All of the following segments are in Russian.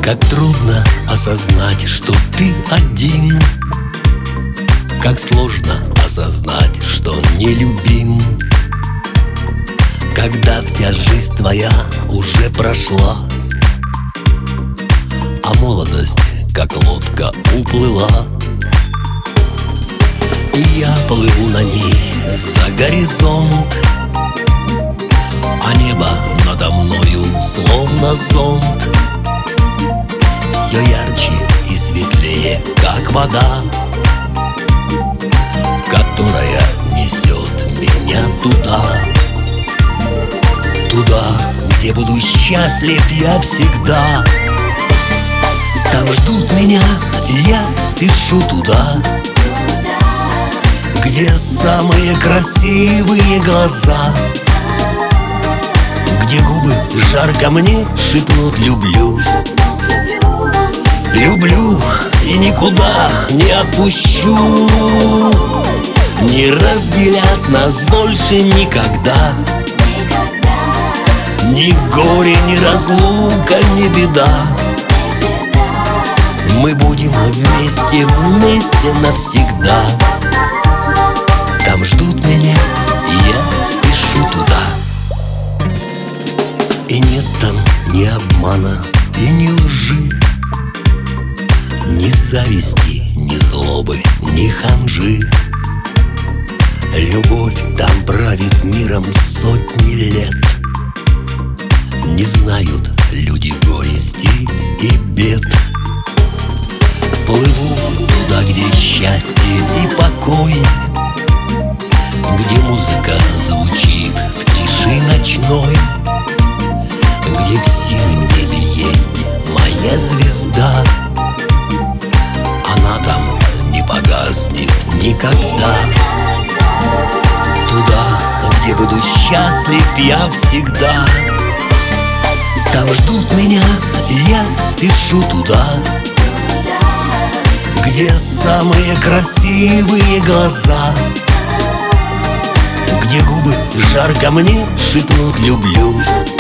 Как трудно осознать, что ты один. Как сложно осознать, что не любим. Когда вся жизнь твоя уже прошла, а молодость, как лодка, уплыла. И я плыву на ней за горизонт, а небо надо мною словно зонт. Все ярче и светлее, как вода, которая несет меня туда. Туда, где буду счастлив я всегда. Там ждут меня, и я спешу туда, где самые красивые глаза, где губы жарко мне шепнут «люблю». Люблю и никуда не отпущу. Не разделят нас больше никогда. Ни горе, ни разлука, ни беда. Мы будем вместе, вместе навсегда. Там ждут меня, и я спешу туда. И нет там ни обмана и ни лжи, ни зависти, ни злобы, ни ханжи. Любовь там правит миром сотни лет. Не знают люди горести и бед. Плыву туда, где счастье и покой, где музыка звучит в тиши ночной, где в синем небе есть моя звезда. Она там не погаснет никогда. Туда, где буду счастлив я всегда. Там ждут меня, и я спешу туда, где самые красивые глаза, где губы жарко мне шепнут «люблю».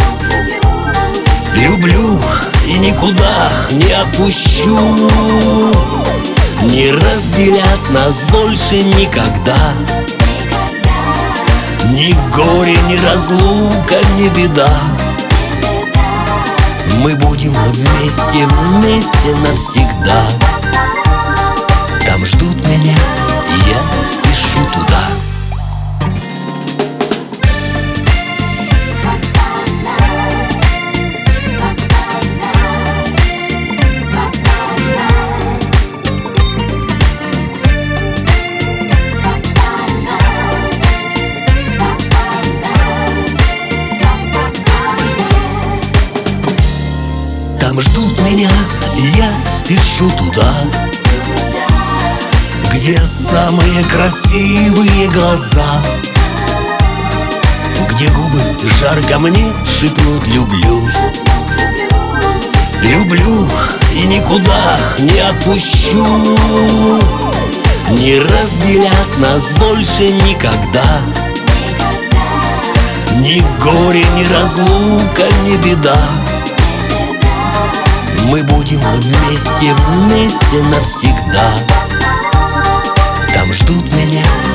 Люблю и никуда не отпущу. Не разделят нас больше никогда. Ни горе, ни разлука, ни беда. Мы будем вместе, вместе навсегда. Там ждут меня, и я спешу туда. Там ждут меня, и я спешу туда, где самые красивые глаза, где губы жарко мне шепнут «люблю». Люблю и никуда не отпущу. Не разделят нас больше никогда. Ни горе, ни разлука, ни беда. Мы будем вместе, вместе навсегда. Там ждут меня.